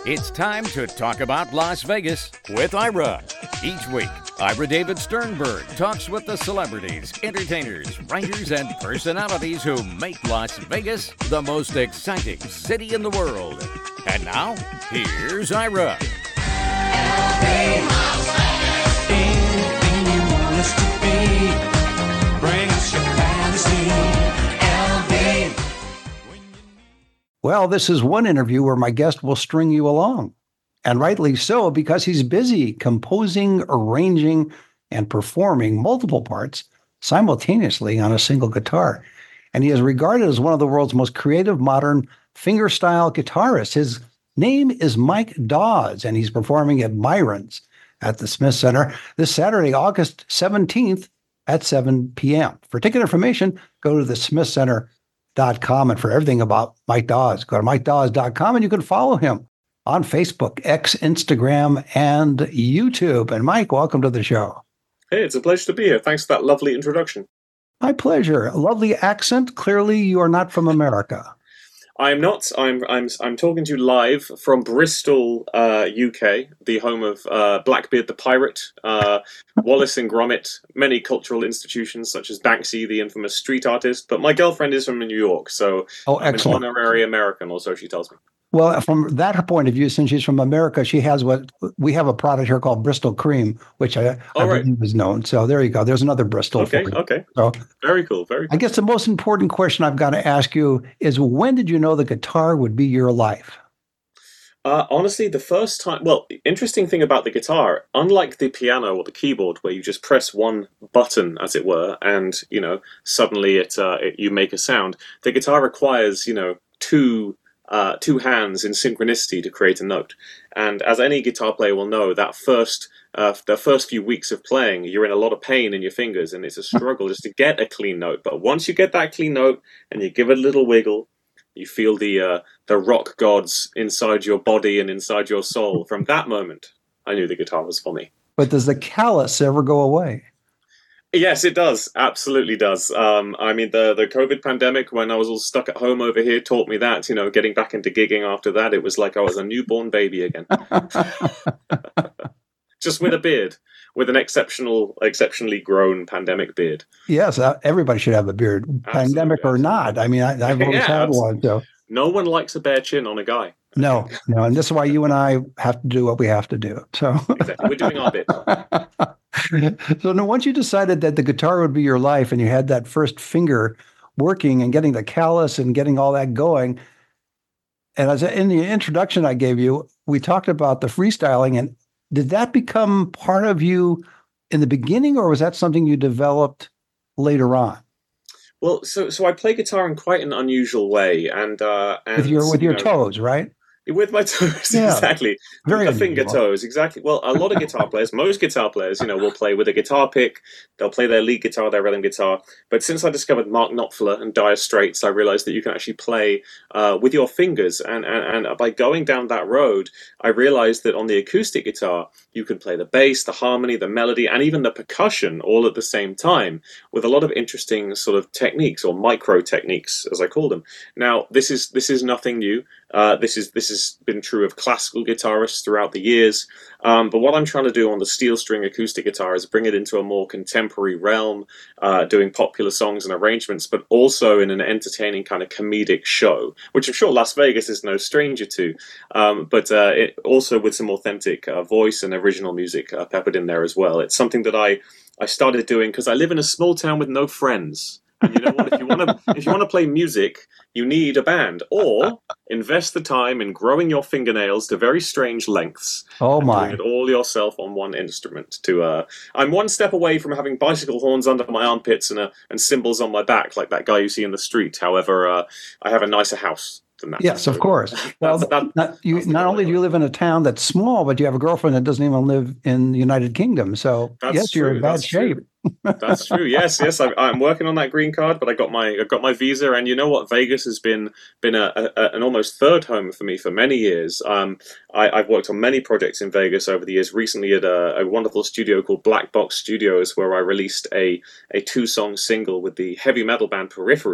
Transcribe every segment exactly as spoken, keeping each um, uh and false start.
It's time to talk about Las Vegas with Ira. Each week, Ira David Sternberg talks with the celebrities, entertainers, writers, and personalities who make Las Vegas the most exciting city in the world. And now, here's Ira. Anything you want us to be, bring us your fantasy, L V. Well, this is one interview where my guest will string you along, and rightly so, because he's busy composing, arranging, and performing multiple parts simultaneously on a single guitar. And he is regarded as one of the world's most creative modern fingerstyle guitarists. His name is Mike Dawes, and he's performing at Myron's at the Smith Center this Saturday, August seventeenth at seven p.m. For ticket information, go to the smith center dot com, and for everything about Mike Dawes, go to mike dawes dot com, and you can follow him on Facebook, X, Instagram, and YouTube. And Mike, welcome to the show. Hey, it's a pleasure to be here. Thanks for that lovely introduction. My pleasure. A lovely accent. Clearly, you are not from America. I'm not. I'm. I'm. I'm talking to you live from Bristol, uh, U K, the home of uh, Blackbeard the Pirate, uh, Wallace and Gromit, many cultural institutions such as Banksy, the infamous street artist. But my girlfriend is from New York, so Oh, I'm excellent. an honorary American, or so she tells me. Well, from that point of view, since she's from America, she has what we have a product here called Bristol Cream, which I, I Oh, right. believe is known. So there you go. There's another Bristol. Okay. for you. Okay. So Very cool. Very I cool. guess the most important question I've got to ask you is, when did you know the guitar would be your life? Uh, honestly, the first time, well, interesting thing about the guitar, unlike the piano or the keyboard, where you just press one button, as it were, and, you know, suddenly it, uh, it you make a sound, the guitar requires, you know, two uh, two hands in synchronicity to create a note. And as any guitar player will know, that first uh, the first few weeks of playing, you're in a lot of pain in your fingers, and it's a struggle just to get a clean note. But once you get that clean note and you give it a little wiggle, you feel the uh, the rock gods inside your body and inside your soul. From that moment, I knew the guitar was for me. But does the callus ever go away? Yes, it does. Absolutely does. Um, I mean, the the COVID pandemic, when I was all stuck at home over here, taught me that. You know, getting back into gigging after that, it was like I was a newborn baby again. Just with a beard, with an exceptional, exceptionally grown pandemic beard. Yes, uh, everybody should have a beard, pandemic or absolutely. not. I mean, I, I've always Yeah, had absolutely. one. So No one likes a bare chin on a guy. no, no, and this is why you and I have to do what we have to do. So Exactly. We're doing our bit. so now, once you decided that the guitar would be your life, and you had that first finger working and getting the callus and getting all that going, and as in the introduction I gave you, we talked about the freestyling, and did that become part of you in the beginning, or was that something you developed later on Well, so so I play guitar in quite an unusual way, and uh, and with your with you your know, toes, right? with my toes, Yeah. exactly. Very the finger unusual. toes, exactly. Well, a lot of guitar players, most guitar players, you know, will play with a guitar pick. They'll play their lead guitar, their rhythm guitar. But since I discovered Mark Knopfler and Dire Straits, I realized that you can actually play uh, with your fingers. And, and, and by going down that road, I realized that on the acoustic guitar, you can play the bass, the harmony, the melody, and even the percussion all at the same time with a lot of interesting sort of techniques, or micro techniques, as I call them. Now, this is this is nothing new. Uh, this is this has been true of classical guitarists throughout the years. Um, but what I'm trying to do on the steel string acoustic guitar is bring it into a more contemporary realm, uh, doing popular songs and arrangements, but also in an entertaining kind of comedic show, which I'm sure Las Vegas is no stranger to. Um, but uh, it, also with some authentic uh, voice and original music uh, peppered in there as well. It's something that I I started doing because I live in a small town with no friends. And you know what? If you want to, if you want to play music, you need a band, or invest the time in growing your fingernails to very strange lengths. Oh and my! doing it all yourself on one instrument. To uh, I'm one step away from having bicycle horns under my armpits and uh, and cymbals on my back, like that guy you see in the street. However, uh, I have a nicer house than that. Yes, of So course. Well, that's- that- not, you, that's the not goal only do you live in a town that's small, but you have a girlfriend that doesn't even live in the United Kingdom. So That's yes, you're true, in bad that's true. shape. That's true. Yes, yes. I, I'm working on that green card, but I got my I got my visa, and you know what? Vegas has been been a, a, an almost third home for me for many years. Um, I, I've worked on many projects in Vegas over the years. Recently, at a, a wonderful studio called Black Box Studios, where I released a a two song single with the heavy metal band Periphery,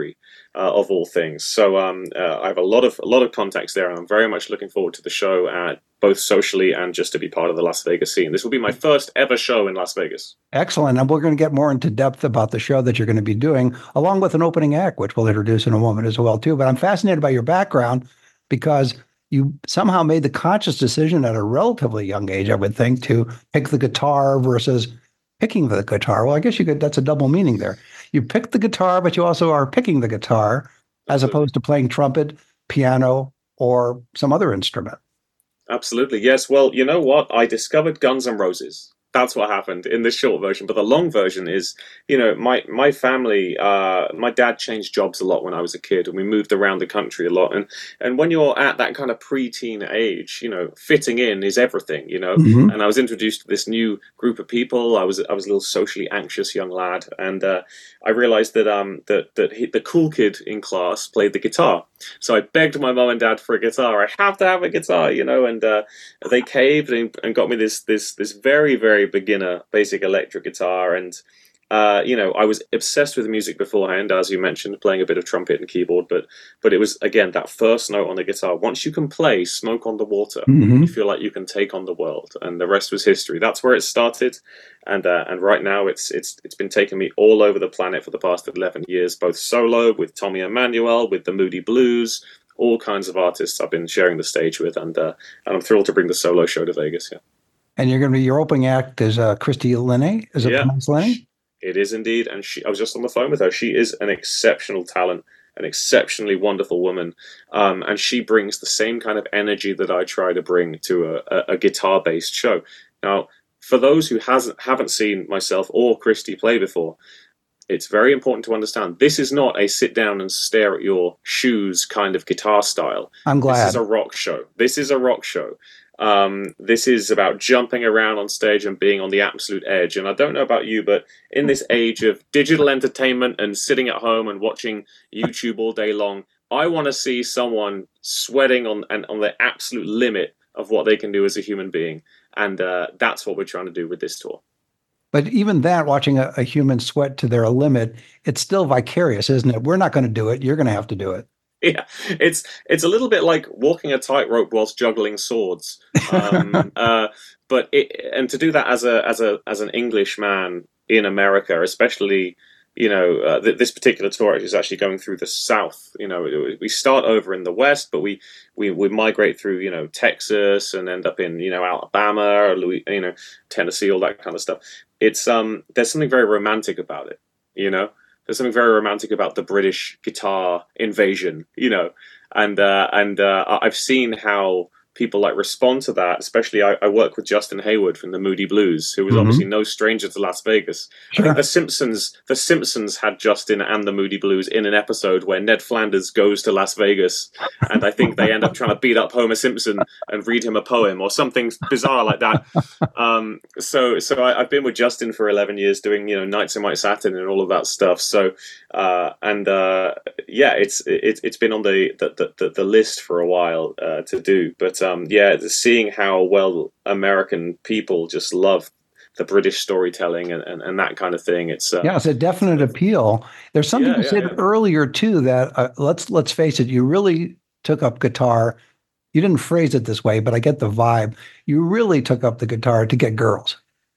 uh, of all things. So um, uh, I have a lot of a lot of contacts there, and I'm very much looking forward to the show, uh, both socially and just to be part of the Las Vegas scene. This will be my first ever show in Las Vegas. Excellent. And we're going to get more into depth about the show that you're going to be doing, along with an opening act, which we'll introduce in a moment as well, too. But I'm fascinated by your background because you somehow made the conscious decision at a relatively young age, I would think, to pick the guitar versus picking the guitar. Well, I guess you could, that's a double meaning there. You picked the guitar, but you also are picking the guitar as Absolutely. opposed to playing trumpet, piano, or some other instrument. Absolutely. Yes. Well, you know what? I discovered Guns N' Roses. That's what happened in the short version. But the long version is, you know, my my family, uh, my dad changed jobs a lot when I was a kid, and we moved around the country a lot. And and when you're at that kind of preteen age, you know, fitting in is everything, you know. Mm-hmm. And I was introduced to this new group of people. I was I was a little socially anxious young lad, and uh, I realized that um that that he, the cool kid in class played the guitar. So I begged my mom and dad for a guitar. I have to have a guitar, you know, and uh, they caved and, and got me this this this very very beginner basic electric guitar. And uh, you know, I was obsessed with music beforehand, as you mentioned, playing a bit of trumpet and keyboard. But but it was again that first note on the guitar. Once you can play "Smoke on the Water," Mm-hmm. you feel like you can take on the world, and the rest was history. That's where it started, and uh, and right now it's it's it's been taking me all over the planet for the past eleven years, both solo with Tommy Emmanuel, with the Moody Blues, all kinds of artists I've been sharing the stage with, and uh, and I'm thrilled to bring the solo show to Vegas. Yeah, And you're going to be, your opening act is uh, Christy Linne. Is it Yeah. pronounced Linne? it is indeed, and she. I was just on the phone with her. She is an exceptional talent, an exceptionally wonderful woman, um, and she brings the same kind of energy that I try to bring to a, a, a guitar-based show. Now, for those who hasn't haven't seen myself or Christy play before, it's very important to understand this is not a sit down and stare at your shoes kind of guitar style. I'm glad. This is a rock show. This is a rock show. Um, this is about jumping around on stage and being on the absolute edge. And I don't know about you, but in this age of digital entertainment and sitting at home and watching YouTube all day long, I want to see someone sweating on and on the absolute limit of what they can do as a human being. And uh, that's what we're trying to do with this tour. But even that, watching a, a human sweat to their limit, it's still vicarious, isn't it? We're not going to do it. You're going to have to do it. Yeah, it's it's a little bit like walking a tightrope whilst juggling swords. Um, uh, but it, and to do that as a as a as an English man in America, especially, you know, uh, th- this particular tour is actually going through the South. You know, we start over in the West, but we we, we migrate through, you know, Texas and end up in, you know, Alabama or Louis, you know, Tennessee, all that kind of stuff. It's um, there's something very romantic about it, you know. There's something very romantic about the British guitar invasion, you know, and uh, and uh, I've seen how people like respond to that. Especially, I, I work with Justin Hayward from the Moody Blues, who was Mhm. obviously no stranger to Las Vegas. I Sure. think the Simpsons, the Simpsons had Justin and the Moody Blues in an episode where Ned Flanders goes to Las Vegas, and I think they end up trying to beat up Homer Simpson and read him a poem or something bizarre like that. Um, so, so I, I've been with Justin for eleven years, doing, you know, Nights in White Satin and all of that stuff. So, uh, and uh, yeah, it's it, it's been on the the, the, the list for a while uh, to do, but um, yeah, seeing how well American people just love the British storytelling and, and, and that kind of thing. It's uh, Yeah, it's a definite appeal. There's something Yeah, you yeah, said yeah. earlier too that uh, let's let's face it, you really took up guitar. You didn't phrase it this way, but I get the vibe. You really took up the guitar to get girls.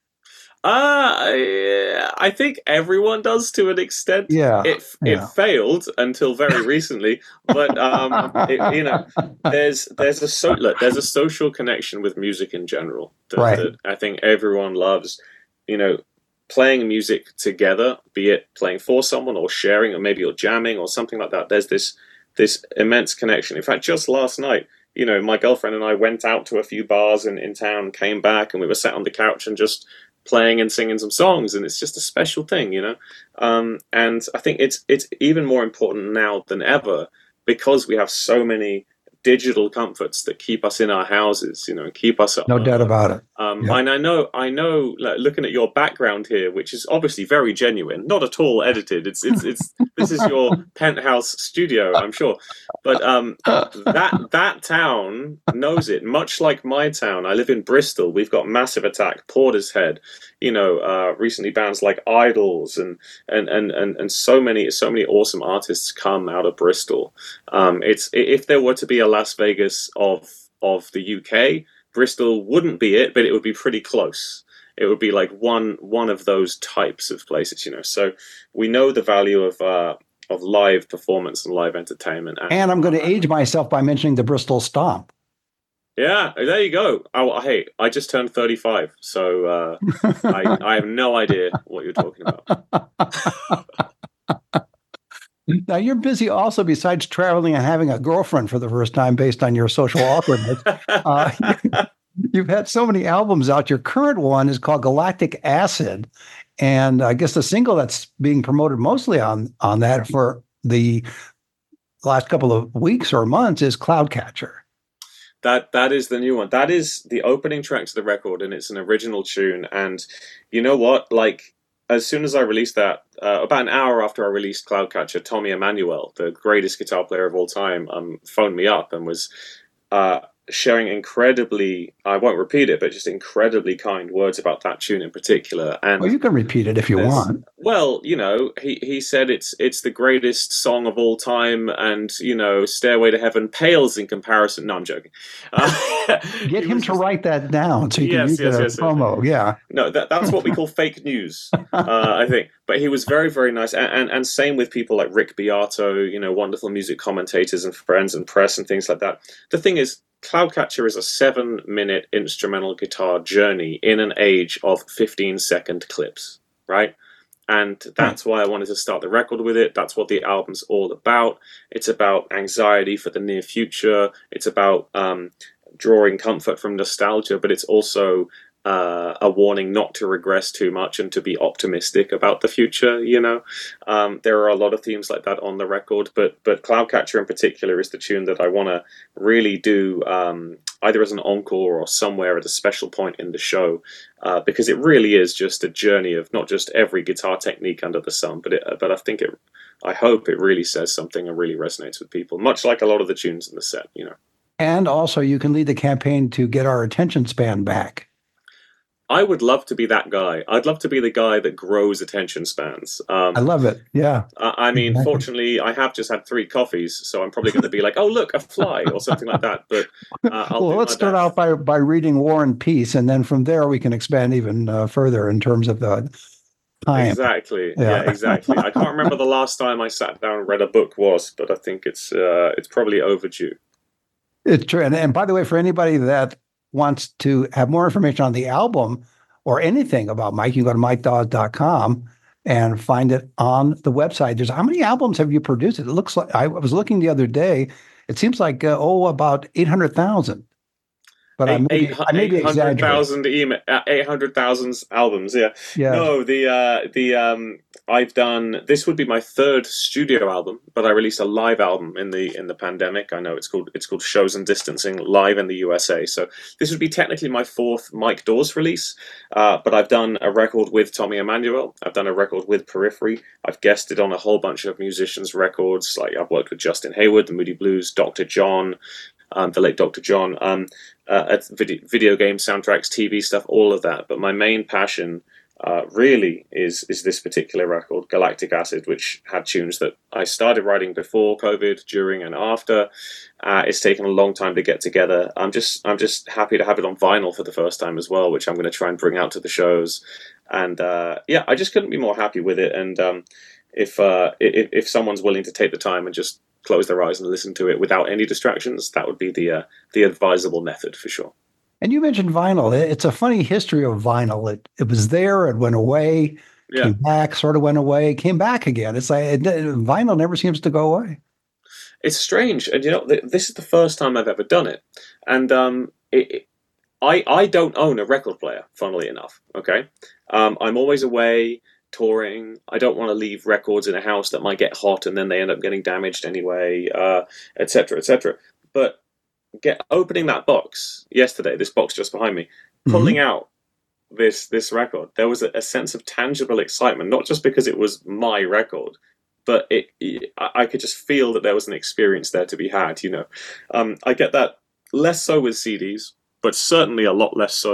Uh, I, I think everyone does to an extent. Yeah, It yeah. it failed until very recently, but um, it, you know, there's there's a so look, there's a social connection with music in general that, Right. that I think everyone loves. You know, playing music together, be it playing for someone or sharing, or maybe you're jamming or something like that. There's this this immense connection. In fact, just last night, you know, my girlfriend and I went out to a few bars in, in town, came back, and we were sat on the couch and just playing and singing some songs, and it's just a special thing, you know. Um, and I think it's it's even more important now than ever because we have so many digital comforts that keep us in our houses, you know, and keep us at No home. doubt about it. Um, Yeah. And I know, I know, like, looking at your background here, which is obviously very genuine, not at all edited. It's, it's, it's. This is your penthouse studio, I'm sure. But um, that that town knows it. Much like my town, I live in Bristol. We've got Massive Attack, Portishead. you know, uh, recently bands like Idols and and, and, and and so many so many awesome artists come out of Bristol. Um, it's if there were to be a Las Vegas of of the U K, Bristol wouldn't be it, but it would be pretty close. It would be like one one of those types of places, you know. So we know the value of uh, of live performance and live entertainment. And, And I'm going to age myself by mentioning the Bristol Stomp. Yeah, there you go. Oh, hey, I just turned thirty-five, so uh, I, I have no idea what you're talking about. Now, you're busy also, besides traveling and having a girlfriend for the first time based on your social awkwardness. Uh, you've had so many albums out. Your current one is called Galactic Acid. And I guess the single that's being promoted mostly on, on that for the last couple of weeks or months is Cloudcatcher. That that is the new one. That is the opening track to the record, and it's an original tune. And you know what? Like, as soon as I released that, uh, about an hour after I released Cloudcatcher, Tommy Emmanuel, the greatest guitar player of all time, um, phoned me up and was uh, sharing incredibly, I won't repeat it, but just incredibly kind words about that tune in particular. And well, you can repeat it if you want. Well, you know, he, he said it's it's the greatest song of all time, and, you know, Stairway to Heaven pales in comparison. No, I'm joking. Uh, Get him to just write that down so you can yes, use yes, it as yes, a promo. yes. Yeah. No, that, that's what we call fake news, uh, I think. But he was very, very nice. And, and, and same with people like Rick Beato, you know, wonderful music commentators and friends and press and things like that. The thing is, Cloudcatcher is a seven-minute instrumental guitar journey in an age of fifteen-second clips, right? And that's why I wanted to start the record with it. That's what the album's all about. It's about anxiety for the near future. It's about um, drawing comfort from nostalgia, but it's also uh, a warning not to regress too much and to be optimistic about the future, you know? Um, there are a lot of themes like that on the record, but but Cloudcatcher in particular is the tune that I want to really do um, either as an encore or somewhere at a special point in the show, uh, because it really is just a journey of not just every guitar technique under the sun, but it, but I think it, I hope it really says something and really resonates with people, much like a lot of the tunes in the set, you know? And also you can lead the campaign to get our attention span back. I would love to be that guy. I'd love to be the guy that grows attention spans. Um, I love it. Yeah. I, I mean, exactly. Fortunately, I have just had three coffees, so I'm probably going to be like, "Oh, look, a fly" or something like that. But uh, I'll well, let's start out by by reading War and Peace, and then from there we can expand even uh, further in terms of the time. Exactly. Yeah. Yeah, exactly. I can't remember the last time I sat down and read a book was, but I think it's uh, it's probably overdue. It's true. And, and by the way, for anybody that wants to have more information on the album or anything about Mike, you can go to mike dawes dot com and find it on the website. There's how many albums have you produced? It looks like I was looking the other day. It seems like uh, oh, about eight hundred thousand. But I may, be, I may be exaggerating. Email, uh, eight hundred thousand albums, yeah. yeah. No, the uh, the um, I've done. This would be my third studio album, but I released a live album in the in the pandemic. I know it's called it's called Shows and Distancing live in the U S A. So this would be technically my fourth Mike Dawes release. Uh, but I've done a record with Tommy Emmanuel. I've done a record with Periphery. I've guested on a whole bunch of musicians' records. Like I've worked with Justin Hayward, the Moody Blues, Doctor John. Um, the late Doctor John, um, uh, at video, video game soundtracks, T V stuff, all of that. But my main passion uh, really is is this particular record, Galactic Acid, which had tunes that I started writing before COVID, during, and after. Uh, it's taken a long time to get together. I'm just I'm just happy to have it on vinyl for the first time as well, which I'm going to try and bring out to the shows. And uh, yeah, I just couldn't be more happy with it. And um, if, uh, if if someone's willing to take the time and just close their eyes and listen to it without any distractions, that would be the uh, the advisable method for sure. And you mentioned vinyl. It's a funny history of vinyl. It it was there, it went away, yeah. came back, sort of went away, came back again. It's like it, vinyl never seems to go away. It's strange, and you know, th- this is the first time I've ever done it, and um, it, it, I I don't own a record player. Funnily enough, okay, um, I'm always away. Touring. I don't want to leave records in a house that might get hot and then they end up getting damaged anyway, uh, et cetera, et cetera. But get opening that box yesterday, this box just behind me, pulling mm-hmm. out this this record, there was a, a sense of tangible excitement, not just because it was my record, but it, it I could just feel that there was an experience there to be had. You know, um, I get that less so with C Ds, but certainly a lot less so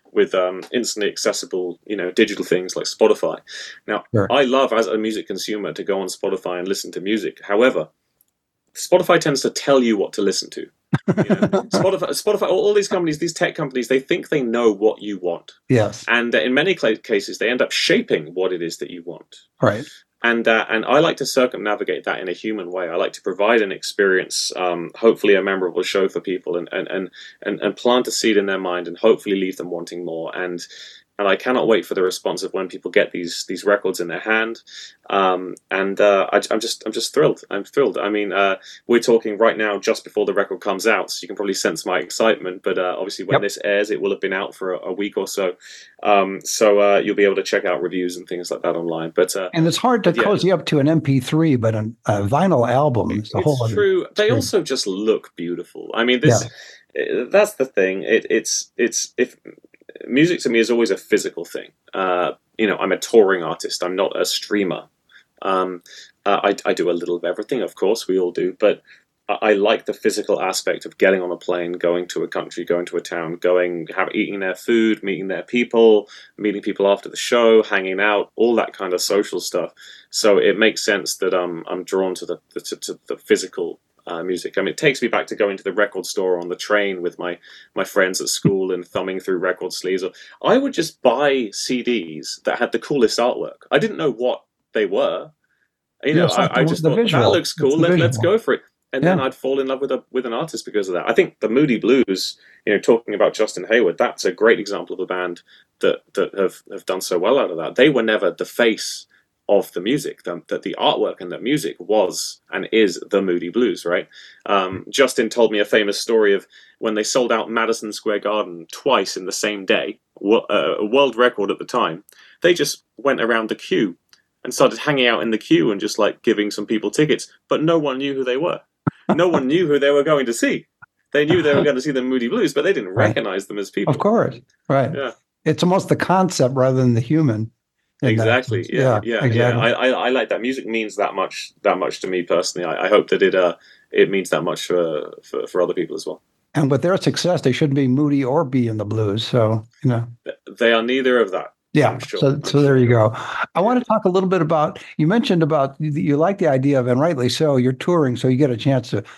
with um, instantly accessible, you know, digital things like Spotify. Now, Sure. I love as a music consumer to go on Spotify and listen to music. However, Spotify tends to tell you what to listen to. You know, Spotify, Spotify, all, all these companies, these tech companies, they think they know what you want, Yes. and uh, in many cla- cases, they end up shaping what it is that you want. Right. And uh, and I like to circumnavigate that in a human way. I like to provide an experience, um, hopefully a memorable show for people, and, and, and, and, and plant a seed in their mind, and hopefully leave them wanting more. And and I cannot wait for the response of when people get these these records in their hand. Um, and uh, I, I'm just I'm just thrilled. I'm thrilled. I mean, uh, we're talking right now just before the record comes out, so you can probably sense my excitement. But uh, obviously, when Yep. this airs, it will have been out for a, a week or so. Um, so uh, you'll be able to check out reviews and things like that online. But uh, And it's hard to Yeah. cozy up to an M P three, but an, a vinyl album is a whole it's other. true. They experience. also just look beautiful. I mean, this uh, that's the thing. It, it's it's if music to me is always a physical thing. Uh, you know, I'm a touring artist. I'm not a streamer. Um, uh, I, I do a little of everything, of course. We all do, but I, I like the physical aspect of getting on a plane, going to a country, going to a town, going, have, eating their food, meeting their people, meeting people after the show, hanging out, all that kind of social stuff. So it makes sense that um, I'm drawn to the to, to the physical uh, music. I mean, it takes me back to going to the record store on the train with my, my friends at school and thumbing through record sleeves. Or I would just buy C Ds that had the coolest artwork. I didn't know what they were. You know, Yeah, it's like I, I the- just the thought visual. that looks cool. It's the Let, let's visual. go for it. And then Yeah. I'd fall in love with a with an artist because of that. I think the Moody Blues, you know, talking about Justin Hayward, that's a great example of a band that that have, have done so well out of that. They were never the face of the music. The, that the artwork and the music was and is the Moody Blues, right? Um, Justin told me a famous story of when they sold out Madison Square Garden twice in the same day, wo- uh, a world record at the time. They just went around the queue and started hanging out in the queue and just like giving some people tickets, but no one knew who they were. No one knew who they were going to see. They knew they were going to see the Moody Blues, but they didn't Right. recognize them as people. Of course. Right. Yeah. It's almost the concept rather than the human. in that Exactly. sense. Yeah. Yeah. exactly. Yeah. I, I, I like that. Music means that much. That much to me personally. I, I hope that it uh it means that much for, for for other people as well. And with their success, they shouldn't be moody or be in the blues. So, you know, They are neither of that. yeah. I'm sure. So, I'm so there you sure. go. I want to talk a little bit about, you mentioned about, you, you like the idea of, and rightly so, you're touring, so you get a chance to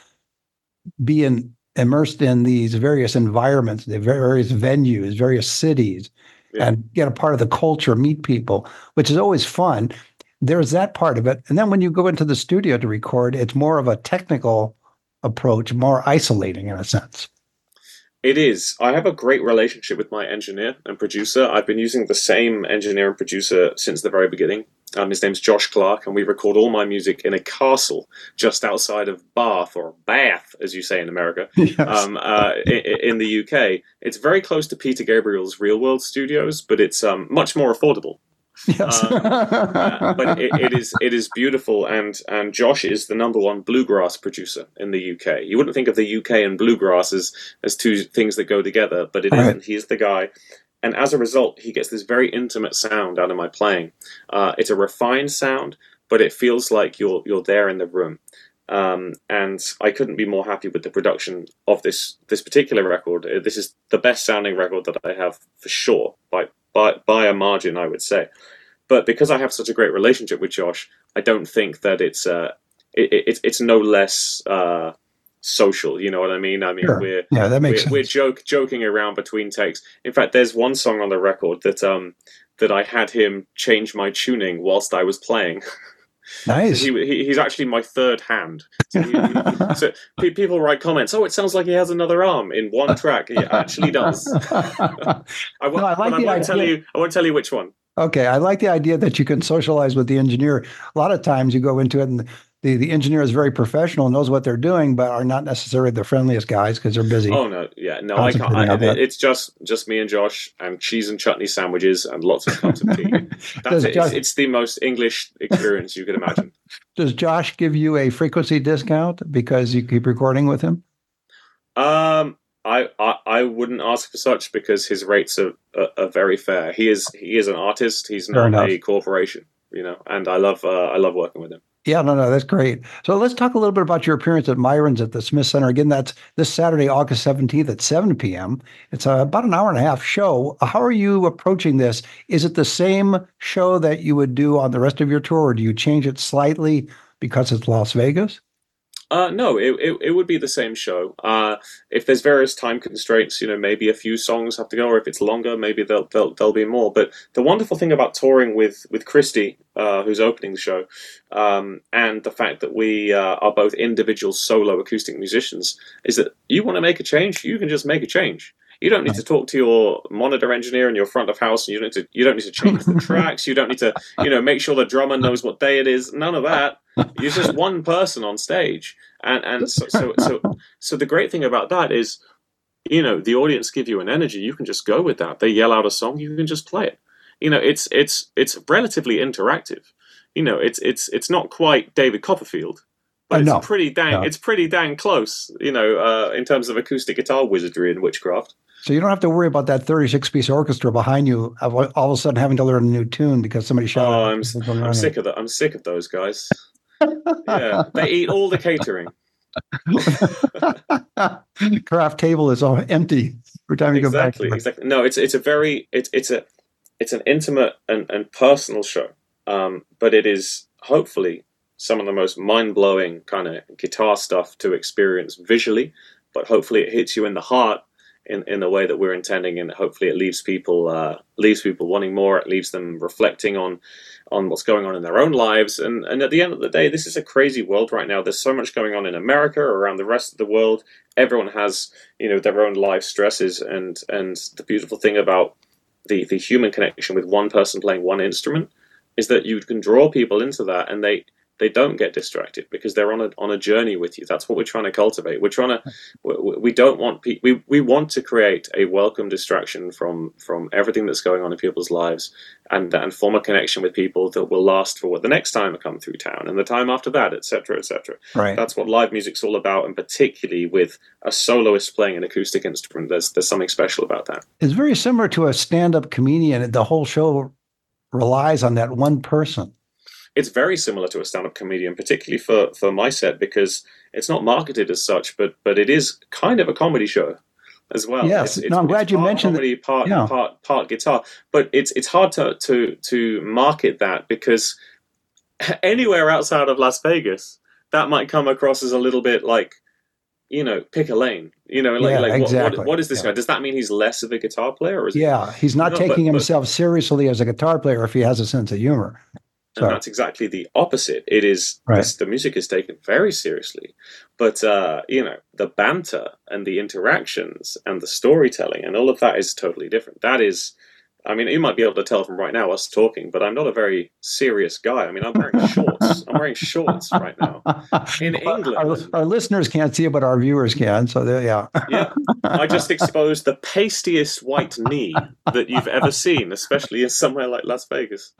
be in, immersed in these various environments, the various venues, various cities, Yeah. and get a part of the culture, meet people, which is always fun. There's that part of it. And then when you go into the studio to record, it's more of a technical approach, more isolating in a sense. It is. I have a great relationship with my engineer and producer. I've been using the same engineer and producer since the very beginning. Um, his name's Josh Clark, and we record all my music in a castle just outside of Bath, or Bath, as you say in America, Yes. um, uh, in, in the U K. It's very close to Peter Gabriel's Real World Studios, but it's um, much more affordable. Yes. Um, uh, but it, it is it is beautiful, and and Josh is the number one bluegrass producer in the U K. You wouldn't think of the U K and bluegrass as, as two things that go together, but it Right. isn't. He's the guy, and as a result, he gets this very intimate sound out of my playing. Uh, it's a refined sound, but it feels like you're you're there in the room. Um, and I couldn't be more happy with the production of this this particular record. Uh, This is the best sounding record that I have for sure, by by by a margin, I would say. But because I have such a great relationship with Josh, I don't think that it's uh, it, it, it's no less uh, social. You know what I mean? I mean, Sure. we're Yeah, that makes we're, sense. we're joke joking around between takes. In fact, there's one song on the record that um that I had him change my tuning whilst I was playing. Nice. He, he, he's actually my third hand. So, he, he- so pe- people write comments. Oh, it sounds like he has another arm in one track. He actually does. I won't, No, I like but I the won't tell idea. you. I won't tell you which one. Okay, I like the idea that you can socialize with the engineer. A lot of times you go into it and the, the engineer is very professional, knows what they're doing, but are not necessarily the friendliest guys because they're busy. Oh no, yeah, no, I can't. Concentrating I, on that. it's just just me and Josh, and cheese and chutney sandwiches, and lots of cups of tea. That's Does it. It's, Josh- it's the most English experience you could imagine. Does Josh give you a frequency discount because you keep recording with him? Um, I, I I wouldn't ask for such because his rates are, are, are very fair. He is he is an artist. He's Fair not enough. a corporation, you know. And I love uh, I love working with him. Yeah, no, no, that's great. So let's talk a little bit about your appearance at Myron's at the Smith Center. Again, that's this Saturday, August seventeenth at seven p.m. It's uh, about an hour and a half show. How are you approaching this? Is it the same show that you would do on the rest of your tour, or do you change it slightly because it's Las Vegas? Uh, no, it, it it would be the same show. Uh, if there's various time constraints, you know, maybe a few songs have to go, or if it's longer, maybe there'll there'll, there'll be more. But the wonderful thing about touring with with Christy, uh, who's opening the show, um, and the fact that we uh, are both individual solo acoustic musicians, is that you want to make a change, you can just make a change. You don't need to talk to your monitor engineer in your front of house, and you don't need to, you don't need to change the tracks. You don't need to, you know, make sure the drummer knows what day it is. None of that. You're just one person on stage, and and so so so, so the great thing about that is, you know, the audience give you an energy. You can just go with that. They yell out a song, you can just play it. You know, it's it's it's relatively interactive. You know, it's it's it's not quite David Copperfield, but it's pretty dang no. it's pretty dang close. You know, uh, in terms of acoustic guitar wizardry and witchcraft. So you don't have to worry about that thirty-six piece orchestra behind you all of a sudden having to learn a new tune because somebody shouted. Oh, I'm, I'm sick of that. I'm sick of those guys. Yeah, they eat all the catering. Craft table is all empty every time you exactly, go back. Exactly. No, it's it's a very it's it's a it's an intimate and, and personal show. Um, but it is hopefully some of the most mind blowing kind of guitar stuff to experience visually. But hopefully it hits you in the heart in, in the way that we're intending, and hopefully it leaves people uh, leaves people wanting more. It leaves them reflecting on on what's going on in their own lives. And and at the end of the day, this is a crazy world right now. There's so much going on in America, around the rest of the world. Everyone has, you know, their own life stresses, and and the beautiful thing about the the human connection with one person playing one instrument is that you can draw people into that, and they they don't get distracted because they're on a on a journey with you. That's what we're trying to cultivate. We're trying to we, we don't want pe- we we want to create a welcome distraction from from everything that's going on in people's lives, and and form a connection with people that will last for what the next time I come through town and the time after that, et cetera, et cetera. Right. That's what live music's all about, and particularly with a soloist playing an acoustic instrument, there's there's something special about that. It's very similar to a stand-up comedian. The whole show relies on that one person. It's very similar to a stand-up comedian, particularly for, for my set, because it's not marketed as such, but but it is kind of a comedy show as well. Yes, it's, no, I'm it's glad you mentioned comedy, that. Part Yeah. part part guitar, but it's it's hard to to to market that because anywhere outside of Las Vegas, that might come across as a little bit like, you know, pick a lane. You know, like, Yeah, like what- exactly. what, what is this Yeah. guy? Does that mean he's less of a guitar player? Or is Yeah, he's not No, taking but- but- himself seriously as a guitar player if he has a sense of humor. And So, that's exactly the opposite. It is Right. this, the music is taken very seriously, but uh, you know, the banter and the interactions and the storytelling and all of that is totally different. That is, I mean, you might be able to tell from right now us talking, but I'm not a very serious guy. I mean, I'm wearing shorts. I'm wearing shorts right now in England. Our, our listeners can't see it, but our viewers can. So there, yeah. Yeah, I just exposed the pastiest white knee that you've ever seen, especially in somewhere like Las Vegas.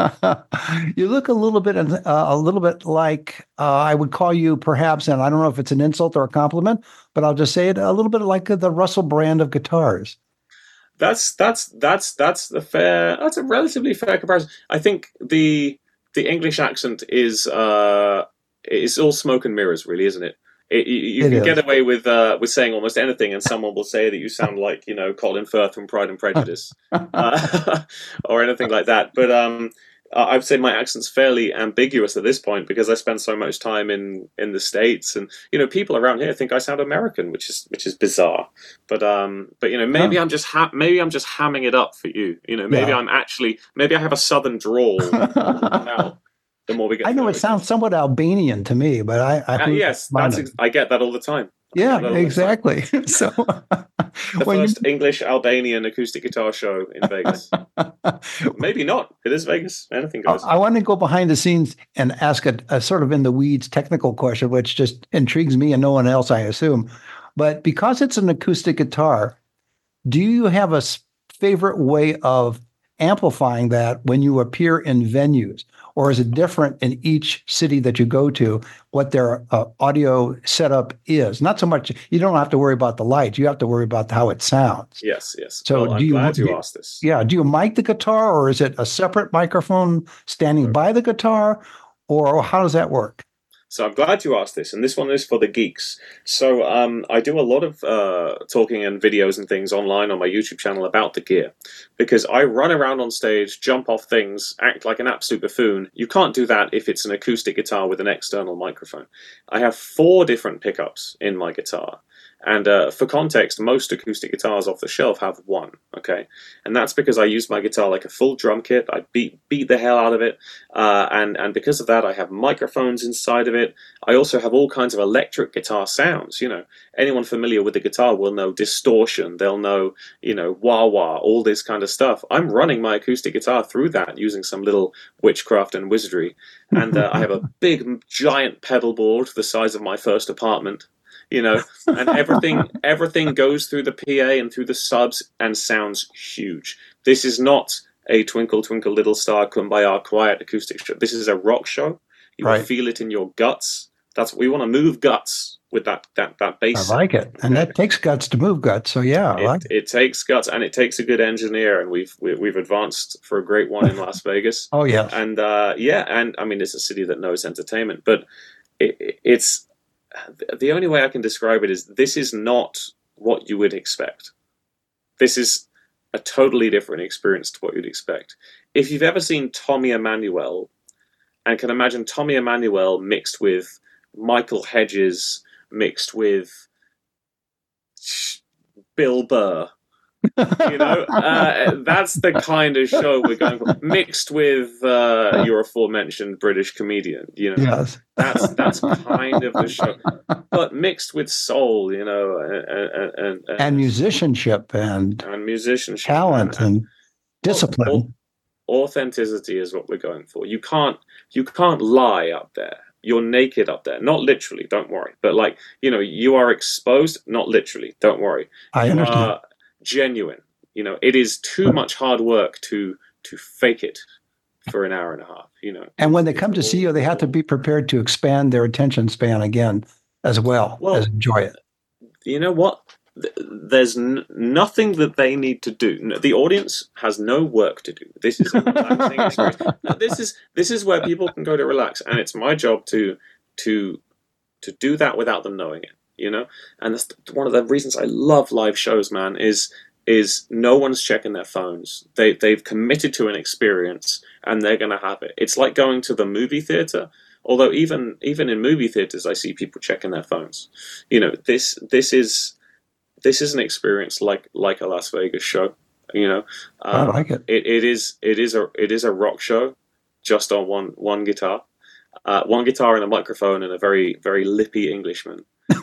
You look a little bit, uh, a little bit like uh, I would call you, perhaps, and I don't know if it's an insult or a compliment, but I'll just say it a little bit like the Russell Brand of guitars. That's that's that's that's the fair. That's a relatively fair comparison. I think the the English accent is uh it's all smoke and mirrors, really, isn't it? It, you you It can is. get away with uh, with saying almost anything, and someone will say that you sound like, you know, Colin Firth from Pride and Prejudice, uh, or anything like that. But um, I would say my accent's fairly ambiguous at this point because I spend so much time in, in the States, and you know, people around here think I sound American, which is which is bizarre. But um, but you know, maybe Huh. I'm just ha- maybe I'm just hamming it up for you. You know, maybe Yeah. I'm actually maybe I have a southern drawl. Now, the more we get, I to know it each sounds somewhat Albanian to me, but I, I other. Uh, yes, mind that's it. ex- I get that all the time. I Yeah, get that all the time. exactly. So The when you- first English Albanian acoustic guitar show in Vegas. Maybe not. It is Vegas. Anything goes. I want to go behind the scenes and ask a, a sort of in the weeds technical question, which just intrigues me and no one else, I assume. But because it's an acoustic guitar, do you have a s- favorite way of amplifying that when you appear in venues? Or is it different in each city that you go to, what their uh, audio setup is? Not so much, you don't have to worry about the lights, you have to worry about how it sounds. Yes, yes. So well, I'm do you- glad you do- asked this. Yeah. Do you mic the guitar, or is it a separate microphone standing by the guitar? or how does that work? So I'm glad you asked this, and this one is for the geeks. So um, I do a lot of uh, talking and videos and things online on my YouTube channel about the gear, because I run around on stage, jump off things, act like an absolute buffoon. You can't do that if it's an acoustic guitar with an external microphone. I have four different pickups in my guitar. And uh, for context, most acoustic guitars off the shelf have one, okay? And that's because I use my guitar like a full drum kit. I beat beat the hell out of it. Uh, and, and because of that, I have microphones inside of it. I also have all kinds of electric guitar sounds, you know. Anyone familiar with the guitar will know distortion. They'll know, you know, wah-wah, all this kind of stuff. I'm running my acoustic guitar through that using some little witchcraft and wizardry. And uh, I have a big, giant pedal board the size of my first apartment. You know, and everything everything goes through the P A and through the subs and sounds huge. This is not a Twinkle Twinkle Little Star Kumbaya quiet acoustic show. This is a rock show. You Right. will feel it in your guts. That's what we want to move guts with that that that bass. I like it. And that takes guts to move guts. So yeah, I It, like it. it takes guts, and it takes a good engineer, and we've we, we've advanced for a great one in Las Vegas. Oh, yes. And uh, yeah, and I mean, it's a city that knows entertainment, but it, it- it's the only way I can describe it is this is not what you would expect. This is a totally different experience to what you'd expect. If you've ever seen Tommy Emmanuel and can imagine Tommy Emmanuel mixed with Michael Hedges, mixed with Bill Burr, you know, uh, that's the kind of show we're going for. Mixed with uh, your aforementioned British comedian, you know, Yes. that's that's kind of the show, but mixed with soul, you know, and and, and, And musicianship and and musicianship, talent and discipline. au- authenticity is what we're going for. You can't you can't lie up there. You're naked up there, not literally. Don't worry, but like you know, you are exposed, not literally. Don't worry. I You understand. are genuine. You know, it is too much hard work to to fake it for an hour and a half. You know, And when they It's come to all- see you, they have to be prepared to expand their attention span again as well Well, as enjoy it. You know what? Th- There's n- nothing that they need to do. No, the audience has no work to do. This is a relaxing experience. No, this is this is where people can go to relax, and it's my job to to to do that without them knowing it. You know, and that's one of the reasons I love live shows, man. Is is no one's checking their phones. They they've committed to an experience, and they're going to have it. It's like going to the movie theater. Although even even in movie theaters, I see people checking their phones. You know, this this is this is an experience like like a Las Vegas show. You know, I um, like it. it it is it is a it is a rock show, just on one one guitar, uh, one guitar and a microphone and a very very lippy Englishman.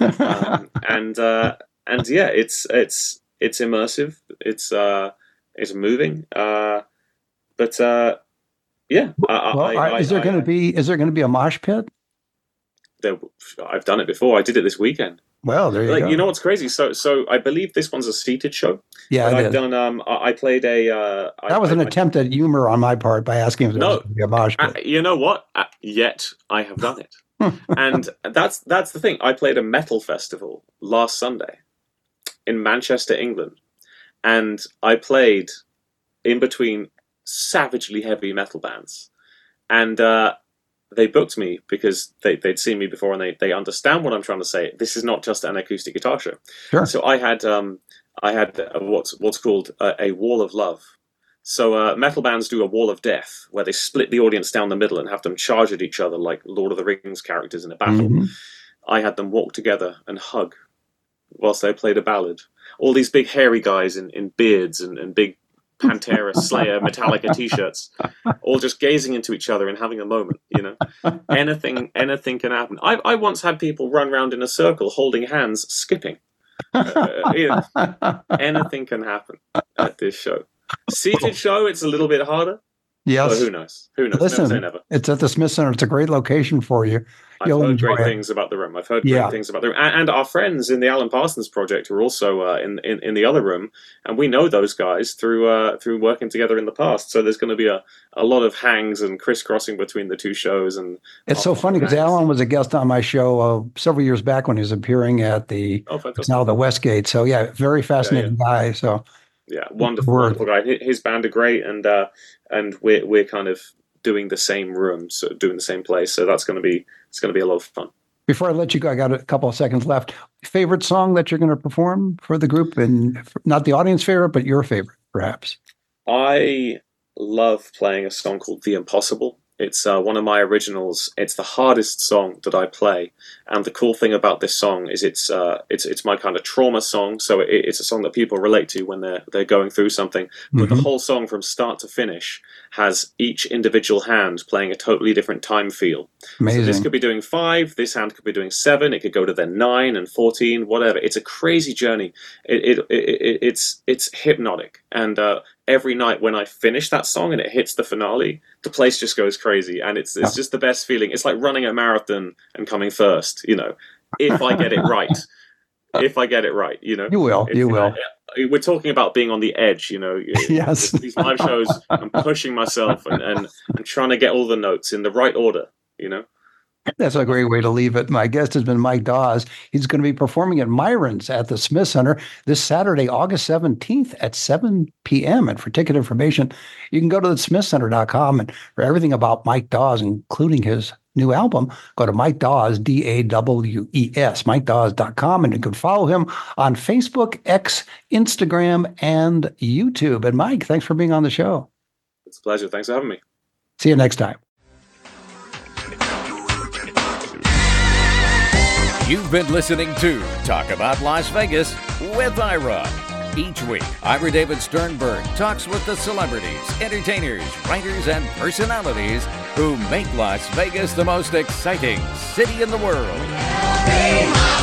Um, and uh, and yeah, it's it's it's immersive. It's uh, it's moving. Uh, but uh, yeah, I, well, I, I- is there I- going to be is there going to be a mosh pit? there, I've done it before. I did it this weekend. Well, there you Like, go. you know what's crazy? So, so I believe this one's a seated show. yeah, But it I've is. done. Um, I I played a. Uh, I- That was an I- attempt at humor on my part by asking if there No. was going to be a mosh I- pit. you know what? Uh, yet I have done it, and that's that's the thing. I played a metal festival last Sunday in Manchester, England, and I played in between savagely heavy metal bands, and uh, they booked me because they, they'd seen me before and they, they understand what I'm trying to say. This is not just an acoustic guitar show. Sure. So I had um, I had uh, what's what's called a, a wall of love. So uh, metal bands do a wall of death where they split the audience down the middle and have them charge at each other like Lord of the Rings characters in a battle. Mhm. I had them walk together and hug whilst they played a ballad. All these big hairy guys in, in beards and, and big Pantera, Slayer, Metallica t-shirts, all just gazing into each other and having a moment, you know. Anything anything can happen. I, I once had people run around in a circle holding hands, skipping. Uh, you know, anything can happen at this show. Seated show, it's a little bit harder. Yes. But who knows? Who knows? Listen, Never say never. It's at the Smith Center. It's a great location for you. I've You'll heard enjoy great it. things about the room. I've heard Yeah. great things about the room. And, and our friends in the Alan Parsons Project are also uh, in, in in the other room, and we know those guys through uh, through working together in the past. So there's going to be a, a lot of hangs and crisscrossing between the two shows. And It's so Oh, funny because nice. Alan was a guest on my show uh, several years back when he was appearing at the oh, it's fantastic! now the Westgate. So yeah, very fascinating guy. So Yeah, wonderful, Word. wonderful guy. Hi- His band are great, and uh, and we're we're kind of doing the same room, so doing the same place. So that's going to be it's going to be a lot of fun. Before I let you go, I got a couple of seconds left. Favorite song that you're going to perform for the group, and not the audience favorite, but your favorite, perhaps? I love playing a song called The Impossible. It's uh, one of my originals. It's the hardest song that I play, and the cool thing about this song is it's uh, it's it's my kind of trauma song. So it, it's a song that people relate to when they're they're going through something. But Mm-hmm. the whole song, from start to finish, has each individual hand playing a totally different time feel. Amazing. So this could be doing five. This hand could be doing seven. It could go to then nine and fourteen, whatever. It's a crazy journey. It, it, it, it it's it's hypnotic, and uh, every night when I finish that song and it hits the finale, the place just goes crazy, and it's it's just the best feeling. It's like running a marathon and coming first, you know, if I get it right. If I get it right, you know. You will, If, you will. know, we're talking about being on the edge, you know. Yes. These live shows, I'm pushing myself and, and I'm trying to get all the notes in the right order, you know. That's a great way to leave it. My guest has been Mike Dawes. He's going to be performing at Myron's at the Smith Center this Saturday, August seventeenth at seven p.m. And for ticket information, you can go to the smith center dot com. And for everything about Mike Dawes, including his new album, go to Mike Dawes, D A W E S, mike dawes dot com. And you can follow him on Facebook, X, Instagram, and YouTube. And Mike, thanks for being on the show. It's a pleasure. Thanks for having me. See you next time. You've been listening to Talk About Las Vegas with Ira. Each week, Ira David Sternberg talks with the celebrities, entertainers, writers, and personalities who make Las Vegas the most exciting city in the world.